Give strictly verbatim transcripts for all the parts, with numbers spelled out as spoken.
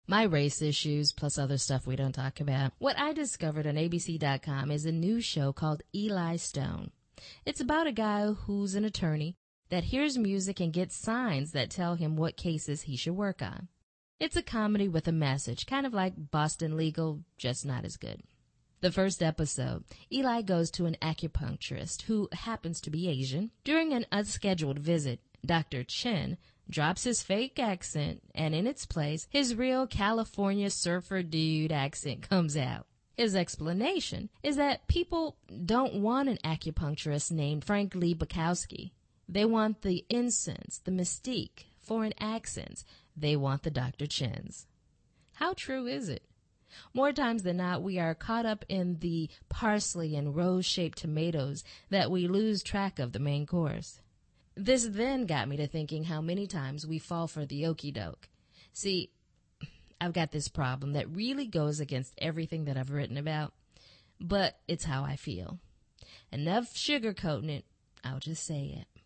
My race issues, plus other stuff we don't talk about. What I discovered on A B C dot com is a new show called Eli Stone. It's about a guy who's an attorney that hears music and gets signs that tell him what cases he should work on. It's a comedy with a message, kind of like Boston Legal, just not as good. The first episode, Eli goes to an acupuncturist who happens to be Asian. During an unscheduled visit, Doctor Chen drops his fake accent, and in its place, his real California surfer dude accent comes out. His explanation is that people don't want an acupuncturist named Frank Lee Bukowski. They want the incense, the mystique, foreign accents. They want the Doctor Chens. How true is it? More times than not, we are caught up in the parsley and rose-shaped tomatoes that we lose track of the main course. This then got me to thinking how many times we fall for the okie-doke. See, I've got this problem that really goes against everything that I've written about, but it's how I feel. Enough sugarcoating it, I'll just say it.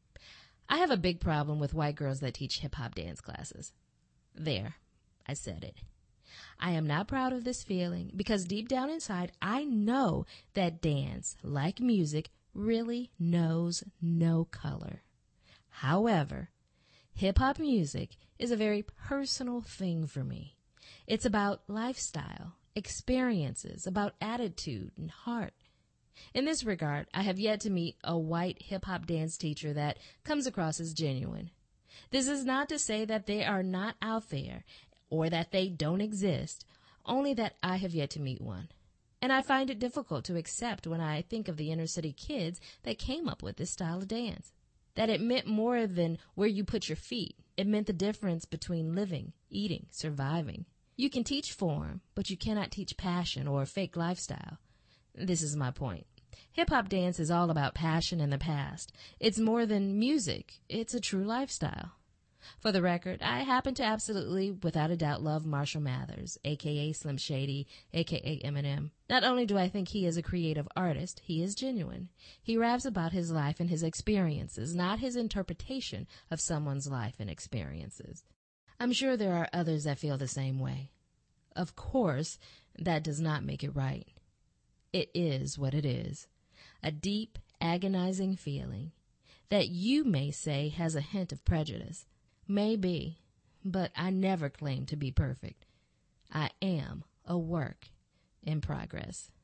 I have a big problem with white girls that teach hip-hop dance classes. There, I said it. I am not proud of this feeling because deep down inside, I know that dance, like music, really knows no color. However, hip-hop music is a very personal thing for me. It's about lifestyle, experiences, about attitude and heart. In this regard, I have yet to meet a white hip-hop dance teacher that comes across as genuine. This is not to say that they are not out there or that they don't exist, only that I have yet to meet one. And I find it difficult to accept when I think of the inner city kids that came up with this style of dance. That it meant more than where you put your feet. It meant the difference between living, eating, surviving. You can teach form, but you cannot teach passion or fake lifestyle. This is my point. Hip-hop dance is all about passion in the past. It's more than music. It's a true lifestyle. For the record, I happen to absolutely, without a doubt, love Marshall Mathers, a k a. Slim Shady, a k a. Eminem. Not only do I think he is a creative artist, he is genuine. He raps about his life and his experiences, not his interpretation of someone's life and experiences. I'm sure there are others that feel the same way. Of course, that does not make it right. It is what it is. A deep, agonizing feeling that you may say has a hint of prejudice. Maybe, but I never claim to be perfect. I am a work in progress.